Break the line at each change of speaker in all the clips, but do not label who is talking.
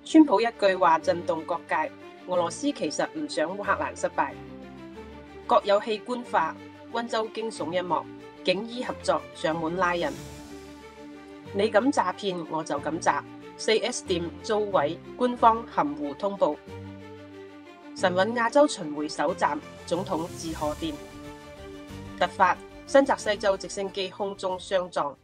川普一句話震動各界，俄羅斯其實唔想烏克蘭失敗。國有器官化，溫州驚悚一幕，警醫合作上門拉人。你敢詐騙，我就敢詐。4S 店遭毀，官方含糊通報。神韻亞洲巡迴首站，總統致賀電。突發，新澤西州直升機空中相撞。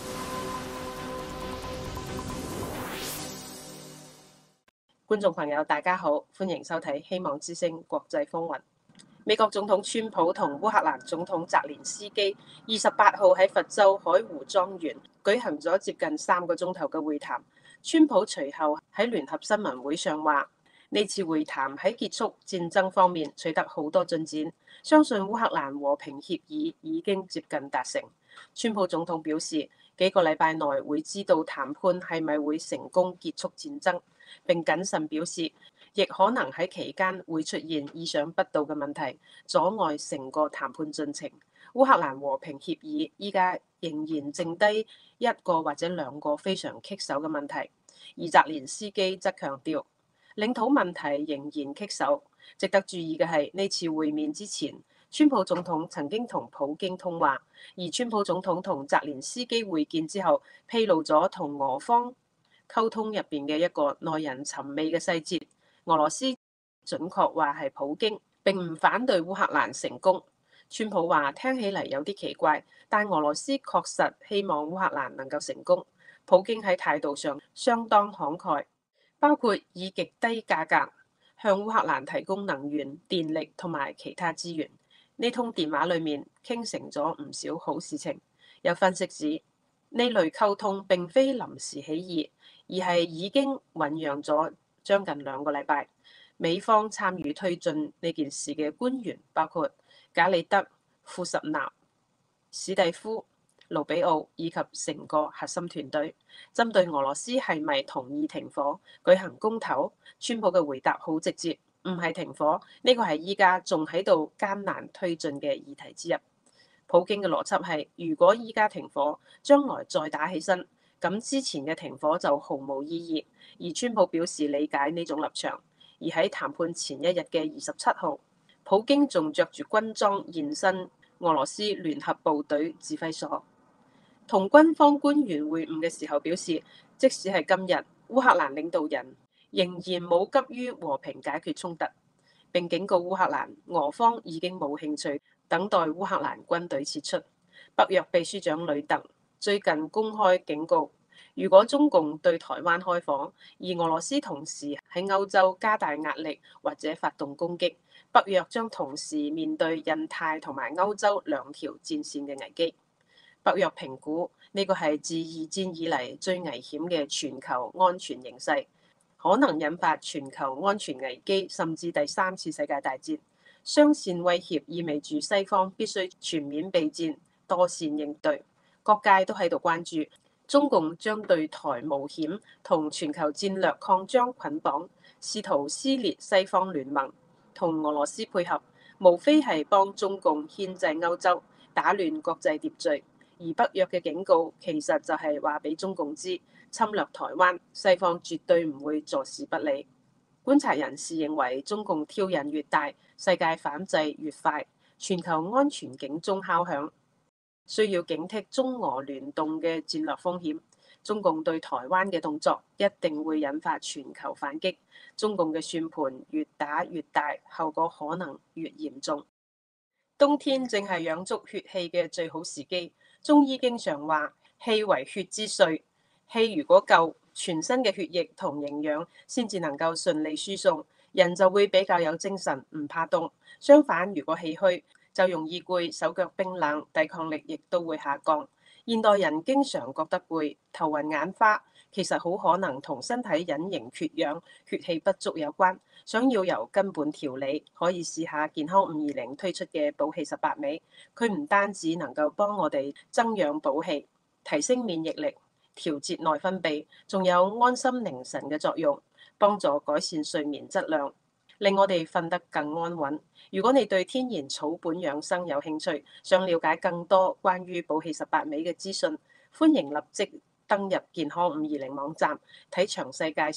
觀眾朋友大家好，歡迎收睇希望之聲國際風雲。美國總統川普同烏克蘭總統澤連斯基28號喺佛州海湖莊園舉行咗接近3個鐘頭嘅會談。川普隨後喺聯合新聞會上話，呢次會談喺結束戰爭方面取得好多進展，相信烏克蘭和平協議已經接近達成。川普總統表示，幾個禮拜內會知道談判係咪會成功結束戰爭，並謹慎表示，亦可能喺期間會出現意想不到嘅問題，阻礙成個談判進程。烏克蘭和平協議依家仍然剩低一個或者兩個非常棘手嘅問題，而澤連斯基則強調領土問題仍然棘手。值得注意嘅係，呢次會面之前，川普總統曾經同普京通話，而川普總統同澤連斯基會見之後，披露咗同俄方溝通入邊嘅一個耐人尋味嘅細節。俄羅斯準確話係普京並唔反對烏克蘭成功。川普話聽起嚟有啲奇怪，但俄羅斯確實希望烏克蘭能夠成功。普京喺態度上相當慷慨，包括以極低價格向烏克蘭提供能源、電力同埋其他資源。呢通電話裡面傾成咗唔少好事情。有分析指，呢類溝通並非臨時起意，而係已經醖釀咗將近2個禮拜。美方參與推進呢件事嘅官員包括賈里德、庫什納、史蒂夫、盧比奧以及成個核心團隊。針對俄羅斯係咪同意停火舉行公投，川普嘅回答好直接，唔係停火，呢個係依家仲喺度艱難推進嘅議題之一。普京嘅邏輯係，如果依家停火，將來再打起身，咁之前嘅停火就毫無意義。而川普表示理解呢種立場。而喺談判前一日嘅27號，普京仲着住軍裝現身俄羅斯聯合部隊指揮所，同軍方官員會晤嘅時候表示，即使係今日，烏克蘭領導人仍然冇急於和平解決衝突，並警告烏克蘭，俄方已經冇興趣等待烏克蘭軍隊撤出。北約秘書長呂特最近公開警告，如果中共對台灣開火，而俄羅斯同時喺歐洲加大壓力或者發動攻擊，北約將同時面對印太同埋歐洲2條戰線嘅危機。北約評估呢個係自2戰以嚟最危險嘅全球安全形勢，可能引發全球安全危機，甚至第3次世界大戰。雙線威脅意味住西方必須全面備戰，多線應對。各界都喺度關注中共將對台冒險同全球戰略擴張捆綁，試圖撕裂西方聯盟，同俄羅斯配合，無非係幫中共牽制歐洲，打亂國際秩序。而北約嘅警告其實就係話俾中共知，侵略台灣，西方絕對唔會坐視不理。觀察人士認為，中共挑釁越大，世界反制越快，全球安全警鐘敲響，需要警惕中俄聯動嘅戰略風險。中共對台灣嘅動作一定會引發全球反擊，中共嘅算盤越打越大，後果可能越嚴重。冬天正係養足血氣嘅最好時機，中醫經常話氣為血之髓，氣如果夠，全身嘅血液同營養先至能夠順利輸送，人就會比較有精神，唔怕凍。相反，如果氣虛，就容易攰，手腳冰冷，抵抗力亦都會下降。現代人經常覺得攰、頭暈眼花，其實好可能同身體隱形缺氧、血氣不足有關。想要由根本調理，可以試下健康520推出嘅補氣18味。佢唔單止能夠幫我哋增氧補氣、提升免疫力、調節內分泌，仲有安心寧神嘅作用，幫助改善睡眠質量，令我哋瞓得更安穩。如果你對天然草本養生有興趣，想了解更多關於補氣18味嘅資訊，歡迎立即登入健康520網站睇詳細介紹。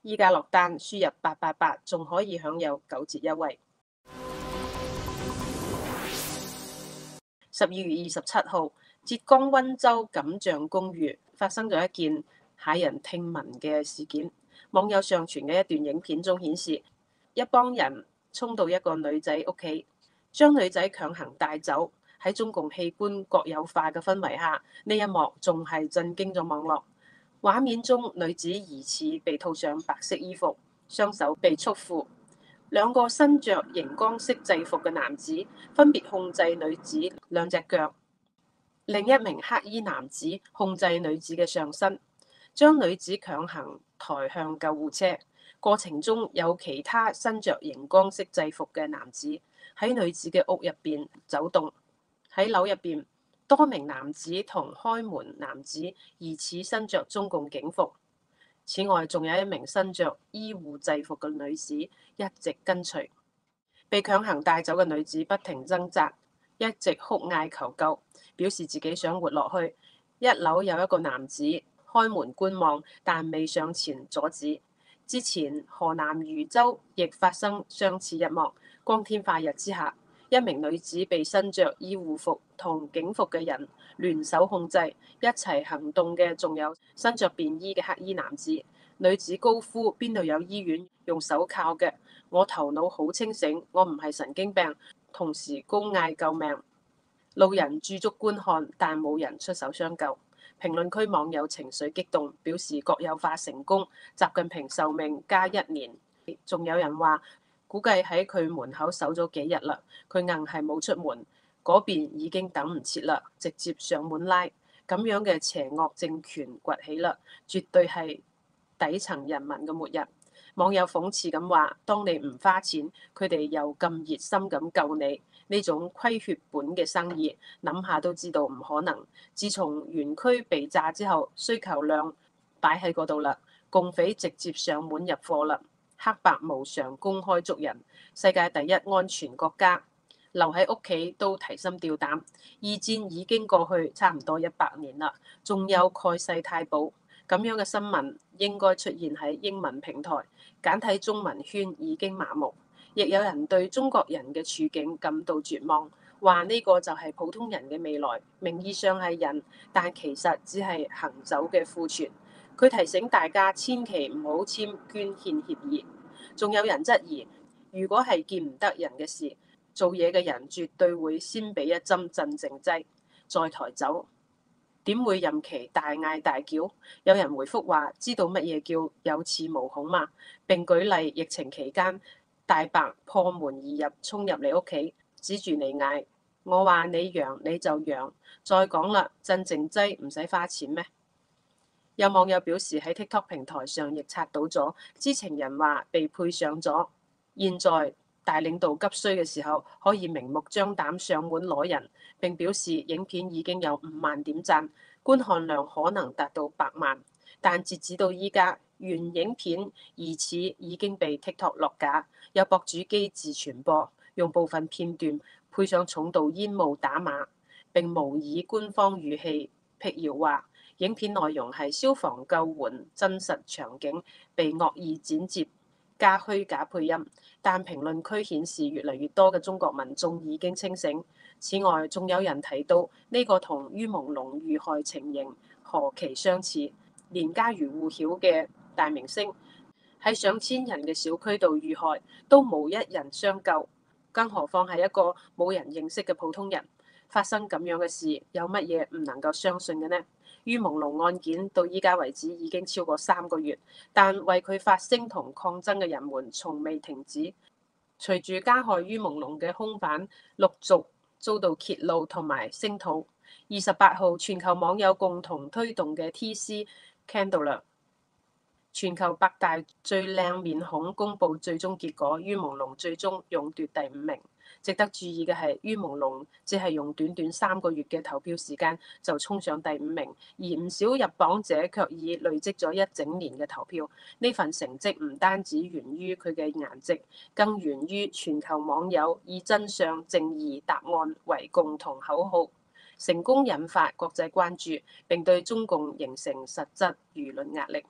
依家落單輸入888，仲可以享有9折優惠。12月27號，浙江溫州錦象公寓發生咗一件駭人聽聞嘅事件。網友上傳嘅一段影片中顯示，一幫人衝到一個女仔屋企，將女仔強行帶走。喺中共器官國有化嘅氛圍下，呢一幕仲係震驚咗網絡。畫面中，女子疑似被套上白色衣服，雙手被束縛，兩個身着熒光色制服嘅男子分別控制女子兩隻腳，另一名黑衣男子控制女子嘅上身，將女子強行抬向救護車。過程中有其他身着熒光色制服嘅男子喺女子嘅屋入邊走動。喺樓入邊，多名男子同開門男子疑似身着中共警服。此外，仲有一名身着醫護制服嘅女子一直跟隨。被強行帶走嘅女子不停掙扎，一直哭嗌求救，表示自己想活落去。一樓有一個男子開門觀望，但未上前阻止。之前河南禹州亦發生相似一幕。光天化日之下，一名女子被身着醫護服同警服嘅人聯手控制，一齊行動嘅仲有身着便衣嘅黑衣男子。女子高呼：邊度有醫院用手銬嘅？我頭腦好清醒，我唔係神經病。同時高嗌救命。路人駐足觀看，但冇人出手相救。評論區網友情緒激動，表示國有化成功，習近平壽命加1年。仲有人話，估計喺佢門口守咗幾日啦，佢硬係冇出門，嗰邊已經等唔切啦，直接上門拉。咁樣嘅邪惡政權崛起啦，絕對係底層人民嘅末日。網友諷刺咁話：當你唔花錢，佢哋又咁熱心咁救你，呢種虧血本嘅生意，諗下都知道唔可能。自從園區被炸之後，需求量擺喺嗰度啦，共匪直接上門入貨啦，黑白無常公開捉人。世界第一安全國家，留喺屋企都提心吊膽。二戰已經過去差唔多100年啦，仲有蓋世太保。咁樣嘅新聞應該出現喺英文平台，簡體中文圈已經麻木。亦有人對中國人嘅處境感到絕望，話呢個就係普通人嘅未來，名義上係人，但其實只係行走嘅庫存。佢提醒大家千祈唔好簽捐獻協議。仲有人質疑，如果係見唔得人嘅事，做嘢嘅人絕對會先俾一針鎮靜劑，再抬走。點會任其大嗌大叫？有人回覆話：知道乜嘢叫有恃無恐嘛？並舉例疫情期間大白破門而入，衝入你屋企，指住你嗌：我話你陽你就陽。再講啦，鎮靜劑唔使花錢咩？有網友表示喺 TikTok 平台上亦刷到咗知情人話被配上咗，現在大領導急需嘅時候，可以明目張膽上門攞人。並表示影片已經有5萬點讚，觀看量可能達到100萬。但截止到依家，原影片疑似已經被 TikTok 落架，有博主機自傳播，用部分片段配上重度煙霧打碼，並模擬官方語氣辟謠話，影片內容係消防救援真實場景被惡意剪接加虛假配音。但評論區顯示，越嚟越多嘅中國民眾已經清醒。此外，仲有人提到呢個同于朦朧遇害情形何其相似，連家喻戶曉嘅大明星喺上千人嘅小區度遇害，都冇一人相救，更何況係一個冇人認識嘅普通人。發生咁樣嘅事，有乜嘢唔能夠相信嘅呢？于朦朧案件到依家為止已經超過3個月，但為佢發聲同抗爭嘅人們從未停止。隨住加害于朦朧嘅兇犯陸續遭到揭露同埋聲討，28號全球網友共同推動嘅 TC Candler 全球100大最靚面孔公佈最終結果，于朦朧最終勇奪第5名。值得注意嘅係，于朦朧只係用短短3個月嘅投票時間就衝上第5名，而唔少入榜者卻已累積咗1整年嘅投票。呢份成績唔單止源於佢嘅顏值，更源於全球網友以真相、正義、答案為共同口號，成功引發國際關注，並對中共形成實質輿論壓力。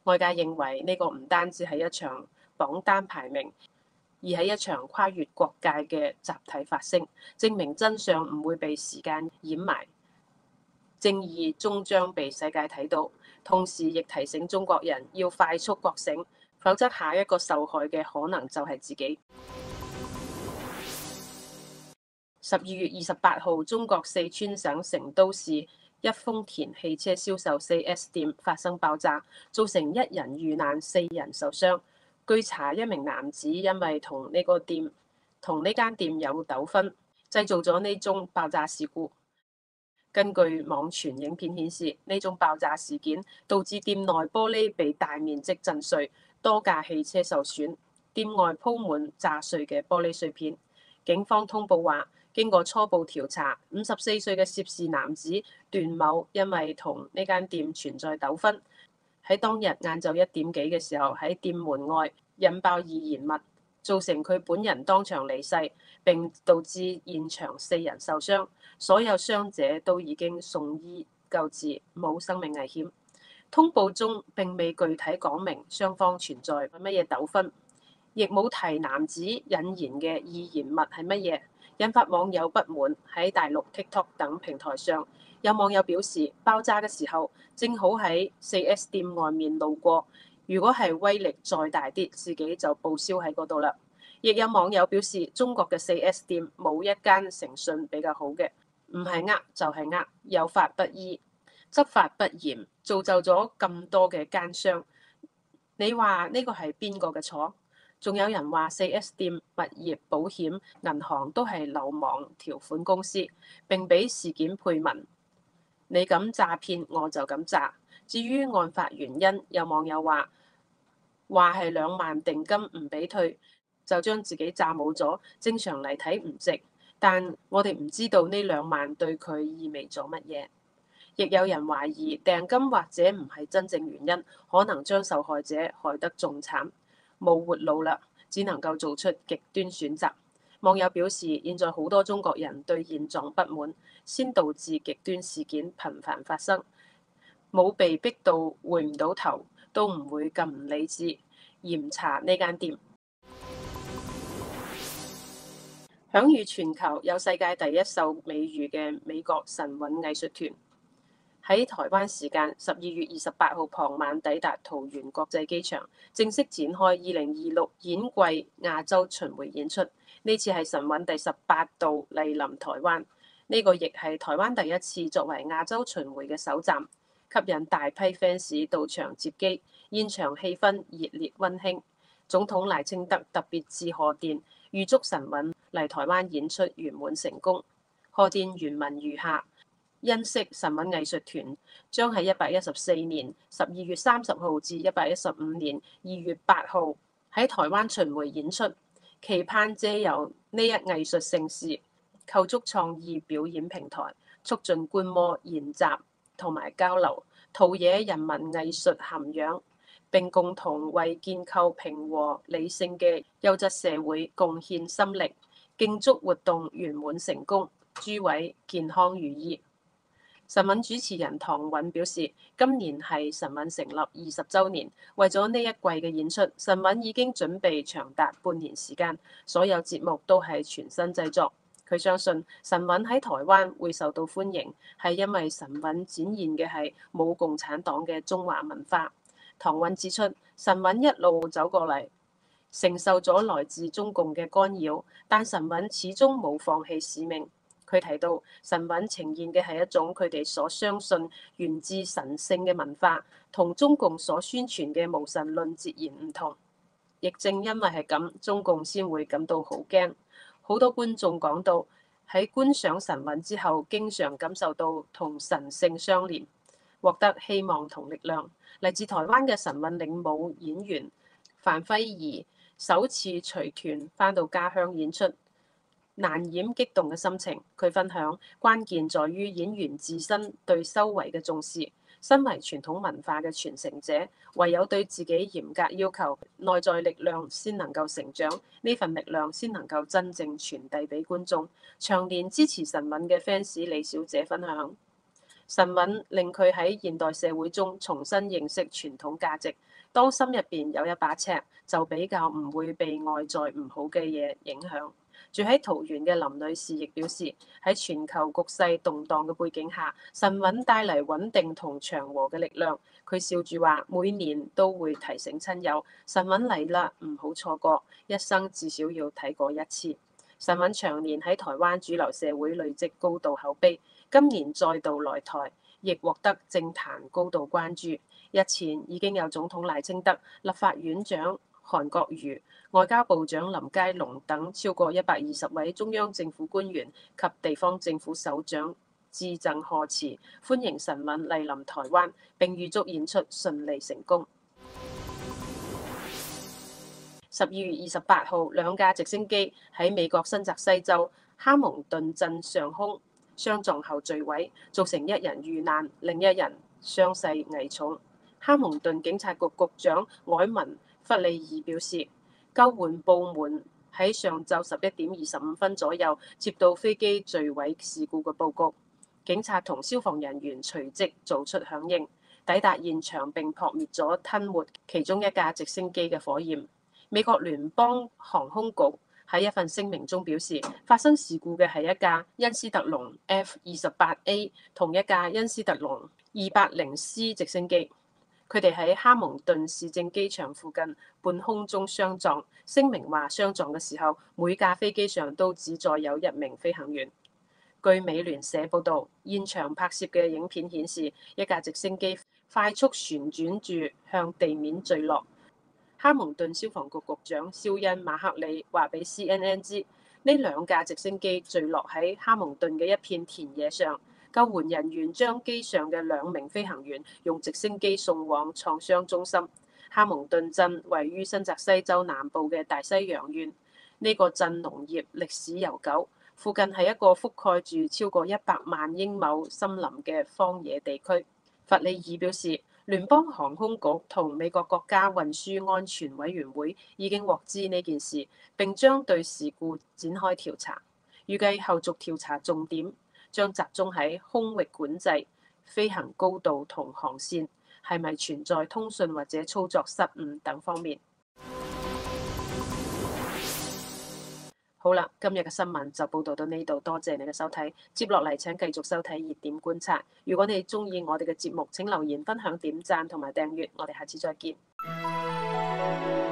外界認為呢個唔單止係一場榜單排名，而係一場跨越國界嘅集體發聲，證明真相唔會被時間掩埋，正義終將被世界睇到。同時亦提醒中國人要快速覺醒，否則下一個受害嘅可能就係自己。12月28號，中國四川省成都市一豐田汽車銷售 4S 店發生爆炸，造成1人遇難，4人受傷。據查，一名男子因為同呢間店有糾紛，製造咗呢宗爆炸事故。根據網傳影片顯示，呢種爆炸事件導致店內玻璃被大面積震碎，多架汽車受損，店外鋪滿炸碎嘅玻璃碎片。警方通報話，經過初步調查，54歲嘅涉事男子段某因為同呢間店存在糾紛，喺當日晏晝1點幾嘅時候喺店門外引爆易燃物，造成佢本人當場離世，並導致現場4人受傷。所有傷者都已經送醫救治，冇生命危險。通報中並未具體講明雙方存在乜嘢糾紛，亦冇提男子引燃嘅易燃物係乜嘢，引發網友不滿。喺大陸 TikTok 等平台上，有網友表示爆炸嘅時候正好喺 4S 店外面路過，如果係威力再大啲，自己就報銷喺嗰度啦。亦有網友表示，中國嘅 4S 店冇一間誠信比較好嘅。唔係就係有法不依，執法不嚴，造就咗咁多嘅奸商。你話呢個係邊個嘅錯？仲有人話 4S 店、物業、保險、銀行都係流氓條款公司，並俾事件配文。你咁詐騙，我就咁詐。至於案發原因，有網友話係2萬定金唔俾退，就將自己詐冇咗。正常嚟睇唔值。但我哋唔知道呢2萬對佢意味咗乜嘢，亦有人懷疑訂金或者唔係真正原因，可能將受害者害得仲慘，冇活路啦，只能夠做出極端選擇。網友表示，現在好多中國人對現狀不滿，先導致極端事件頻繁發生，冇被逼到回唔到頭，都唔會咁唔理智嚴查呢間店。享譽全球，有世界第一受美譽嘅美國神韻藝術團喺台灣時間12月28號傍晚抵達桃園國際機場，正式展開2026演季亞洲巡迴演出。呢次係神韻第18度蒞臨台灣，呢個亦係台灣第一次作為亞洲巡迴嘅首站，吸引大批 fans 到場接機，現場氣氛熱烈溫馨。總統賴清德特別致賀電，預祝神韻嚟台灣演出圓滿成功。賀電原文如下：欣悉神韻藝術團將喺114年12月30號至115年2月8號喺台灣巡迴演出，期盼借由呢一藝術盛事，構築創意表演平台，促進觀摩研習同埋交流，陶冶人民藝術涵養，並共同為建構平和理性嘅優質社會貢獻心力。競祝活動圓滿成功，諸位健康如意。神韻主持人唐韻表示，今年係神韻成立20週年，為咗呢一季嘅演出，神韻已經準備長達半年時間，所有節目都係全新製作。佢相信神韻喺台灣會受到歡迎，係因為神韻展現嘅係冇共產黨嘅中華文化。唐韻指出，神韻一路走過嚟，承受咗來自中共嘅干擾，但神韻始終冇放棄使命。佢提到，神韻呈現嘅係一種佢哋所相信源自神聖嘅文化，同中共所宣傳嘅無神論截然唔同。亦正因為係咁，中共先會感到好驚。好多觀眾講到，喺觀賞神韻之後，經常感受到同神聖相連，獲得希望同力量。嚟自台灣嘅神韻領舞演員范輝儀首次隨團返到家鄉演出，難掩激動嘅心情。佢分享，關鍵在於演員自身對修為嘅重視。身為傳統文化嘅傳承者，唯有對自己嚴格要求，內在力量先能夠成長，呢份力量先能夠真正傳遞俾觀眾。長年支持神韻嘅 fans 李小姐分享，神韻令佢喺現代社會中重新認識傳統價值， 當心入邊有一把尺，就比較唔會被外在唔好嘅嘢影響。住喺桃園嘅林女士亦表示，喺全球局勢動盪嘅背景下，神韻帶嚟穩定同祥和嘅力量。佢笑住話：每年都會提醒親友，神韻嚟啦，唔好錯過，一生至少要睇過一次。神韻長年喺台灣主流社會累積高度口碑，今年再度來台，亦獲得政壇高度關注。日前已經有總統賴清德、立法院長韓國瑜、外交部長林佳龍等超過120位中央政府官員及地方政府首長致贈賀詞，歡迎神韻蒞臨台灣，並預祝演出順利成功。12月28號，兩架直升機喺美國新澤西州哈蒙頓鎮上空相撞後墜毀，造成一人遇難，另一人傷勢危重。哈蒙頓警察局局長凱文弗利爾表示，救援部門喺上晝11點25分左右接到飛機墜毀事故嘅報告，警察同消防人員隨即做出響應，抵達現場並撲滅咗吞沒其中一架直升機嘅火焰。美國聯邦航空局喺一份聲明中表示，發生事故嘅係一架恩斯特龍 F-28A 同一架恩斯特龍280C 直升機，佢哋喺哈蒙頓市政機場附近半空中相撞。聲明話，相撞嘅時候，每架飛機上都只載有1名飛行員。據美聯社報導，現場拍攝嘅影片顯示，一架直升機快速旋轉住向地面墜落。哈蒙頓消防局局長肖恩馬克里話俾 CNN 知，呢兩架直升機墜落喺哈蒙頓嘅一片田野上，救援人員將機上嘅2名飛行員用直升機送往創傷中心。哈蒙頓鎮位於新澤西州南部嘅大西洋縣，呢個鎮農業歷史悠久，附近係一個覆蓋住超過100萬英畝森林嘅荒野地區。弗里爾表示，聯邦航空局同美國國家運輸安全委員會已經獲知呢件事，並將對事故展開調查。預計後續調查重點將集中喺空域管制、飛行高度同航線，係咪存在通訊或者操作失誤等方面。好啦，今日嘅新聞就報道到呢度，多謝你嘅收睇。接落嚟請繼續收睇熱點觀察。如果你鍾意我哋嘅節目，請留言、分享、點讚同埋訂閱。我哋下次再見。